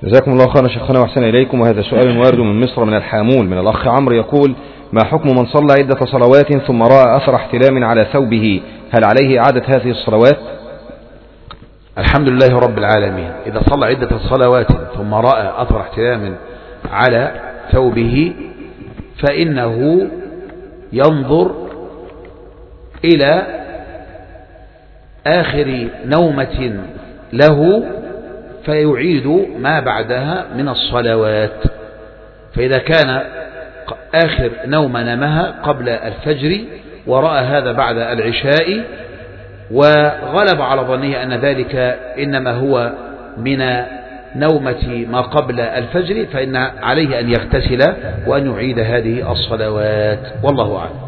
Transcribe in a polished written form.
جزاكم الله خيرا شيخنا وأحسن إليكم. وهذا سؤال وارد من مصر من الحامول من الأخ عمرو يقول: ما حكم من صلى عدة صلوات ثم رأى أثر احتلام على ثوبه، هل عليه إعادة هذه الصلوات؟ الحمد لله رب العالمين. إذا صلى عدة صلوات ثم رأى أثر احتلام على ثوبه فإنه ينظر إلى آخر نومة له فيعيد ما بعدها من الصلوات. فإذا كان آخر نوم نامها قبل الفجر ورأى هذا بعد العشاء وغلب على ظنه أن ذلك إنما هو من نومة ما قبل الفجر، فإن عليه أن يغتسل وأن يعيد هذه الصلوات، والله أعلم.